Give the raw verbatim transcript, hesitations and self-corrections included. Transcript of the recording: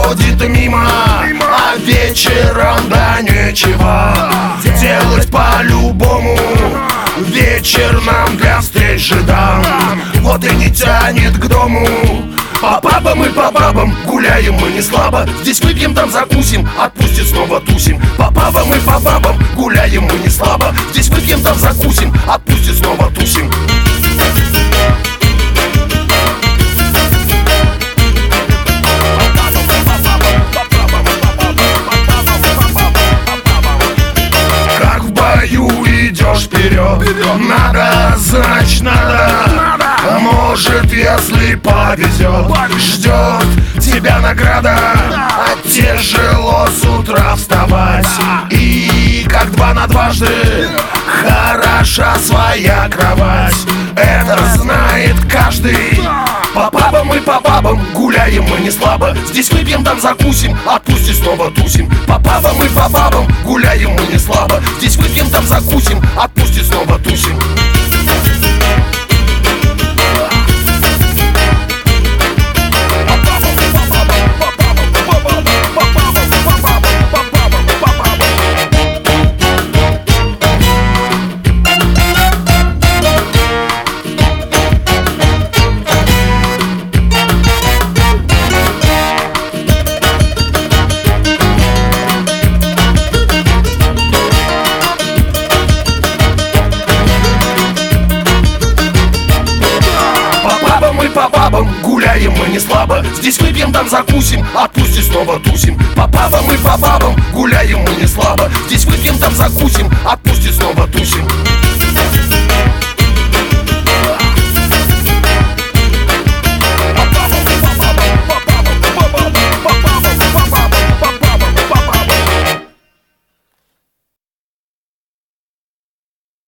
проходит мимо, а вечером да нечего делать по-любому. Вечер нам для встреч же дан, вот и не тянет к дому. По пабам и по бабам гуляем мы не слабо. Здесь выпьем, там закусим, отпустит снова тусим. По пабам и по бабам гуляем мы не слабо. Здесь выпьем, там закусим, отпустит снова тусим. Как в бою идешь вперед, надо, значит надо. Может, если повезет, ждет тебя награда. А тяжело с утра вставать, и как два на дважды хороша своя кровать. Это знает каждый. По пабам и по бабам гуляем мы не слабо. Здесь выпьем, там закусим, отпусти снова тусим. По пабам и по бабам гуляем мы не слабо. Здесь выпьем, там закусим, отпусти снова тусим. По пабам гуляем мы не слабо. Здесь выпьем, там закусим, отпусти снова тусим. По пабам и по бабам гуляем мы не слабо. Здесь выпьем, там закусим, отпусти снова тусим.